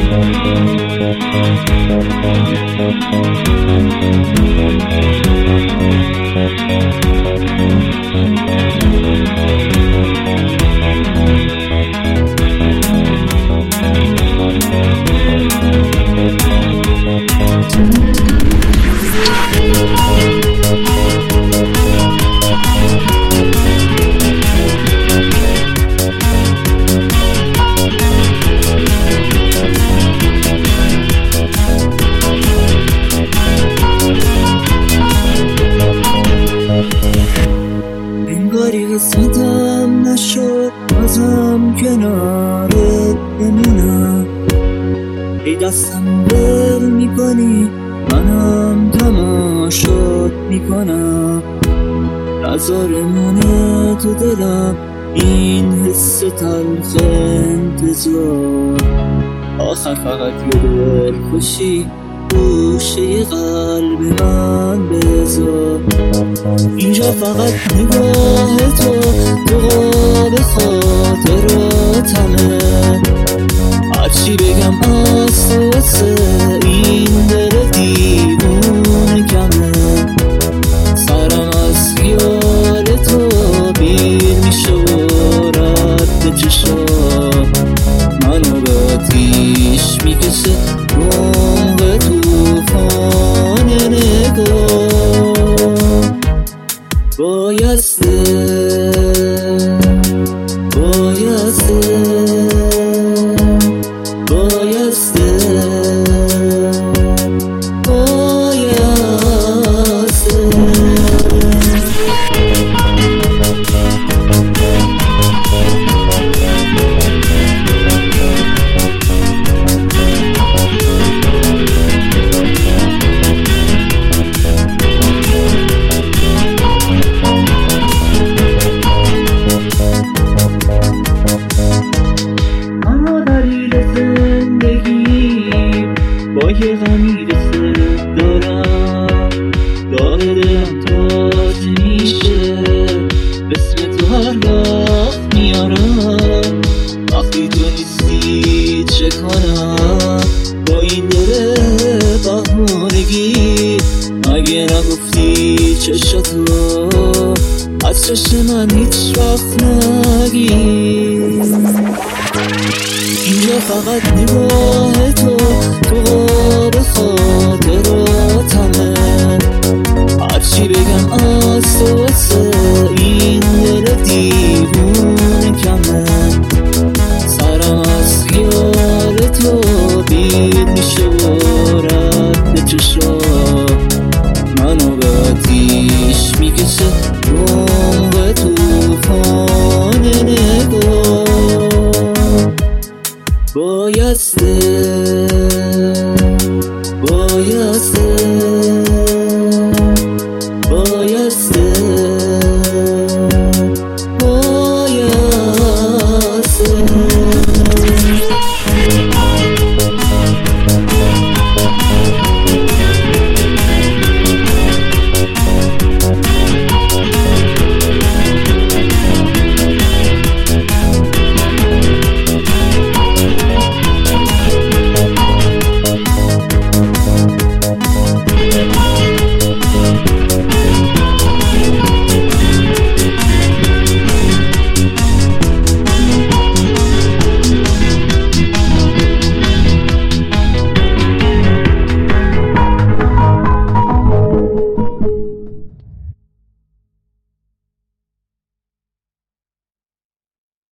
انگاری قسمتم نشد بازم کنارت بمونم. ای دستم ول میکنی منم تماشات میکنم. نذارمونه تو دلم این حس تلخ انتظار. آخر فقط یه دل خوشی گوشه قلب من بذار. اینجا فقط نگاه تو قاب خاطراتمه. هرچی بگم از تو واسه این دل دیوونه کمه. سرم از خیال تو بیر میشه و رد چشا منو به آتیش میکشه عمق توفان نگاه. بایسته بایسته بایسته با یه غمی رسه دارم. داغ دلم تازه میشه اسم تو هر وقت میارم. وقتی تو نیستی چه کنم با این دل بهونگی؟ مگه نگفتی چشاتو از چشم من هیچ وقت نگیر؟ اینجا فقط نگاه تو قاب خاطراتمه. هرچی بگم از تو واسه این دل دیوونه کمه. سرم از خیال تو بیر میشه و رد چشا منو به آتیش میکشه عمق توفان نگاه. بایسته بایسته